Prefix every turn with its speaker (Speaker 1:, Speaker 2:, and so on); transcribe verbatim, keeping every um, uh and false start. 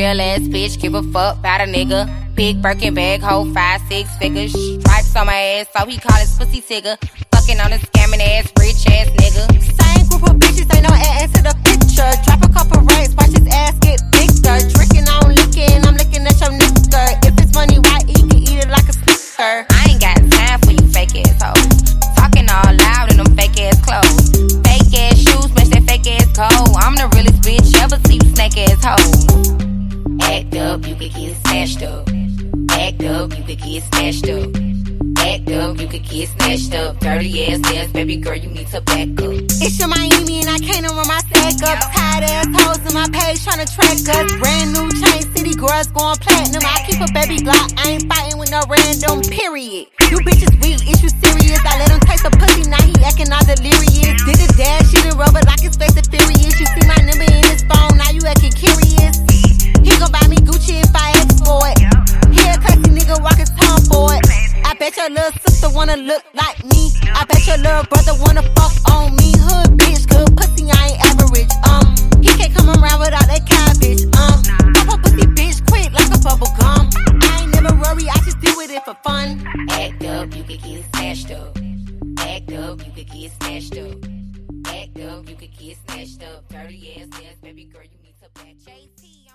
Speaker 1: real ass bitch, give a fuck about a nigga. Big Birkin bag, hold five, six figures. Stripes on my ass, so he call his pussy tigger. Fucking on a scamming ass, rich ass nigga.
Speaker 2: Same group of bitches, ain't no ass to the picture. Drop a couple racks, watch his ass get bigger. Tricking on licking, I'm looking at your nigga. If it's money, why eat it, eat it like a snicker.
Speaker 1: I ain't got time for you fake ass hoes. Talking all loud in them fake ass clothes. Fake ass shoes, match that fake ass cold. I'm the realest bitch ever see you snake ass hoes. Act up, you could get snatched up. Act up, you could get snatched up. Act up, you could get snatched up. Dirty ass ass, baby girl, you need to back up.
Speaker 2: It's your Miami and I can't run my stack up. Tired ass hoes in my page tryna track us. Brand new chain city girls going platinum. I keep a baby Glock, I ain't fighting with no random, period. You bitches weak, is you serious? I let him taste the pussy, now he acting all delirious. Did the dash, she done rubber like his face is furious. You see my number in his phone, now you acting curious. He gon' buy me Gucci if I ask for it. He a classy nigga walking tongue for it. I bet your little sister wanna look like me. I bet your little brother wanna fuck on me. Hood bitch, good pussy, I ain't average. Um, he can't come around without that cabbage. Um, pop a pussy bitch quick like a bubble gum. I ain't never worry, I just do it for fun.
Speaker 1: Act up, you could get snatched up. Act up, you could get snatched up. Act up, you could get snatched up. Dirty ass ass, baby girl, you need to back J T.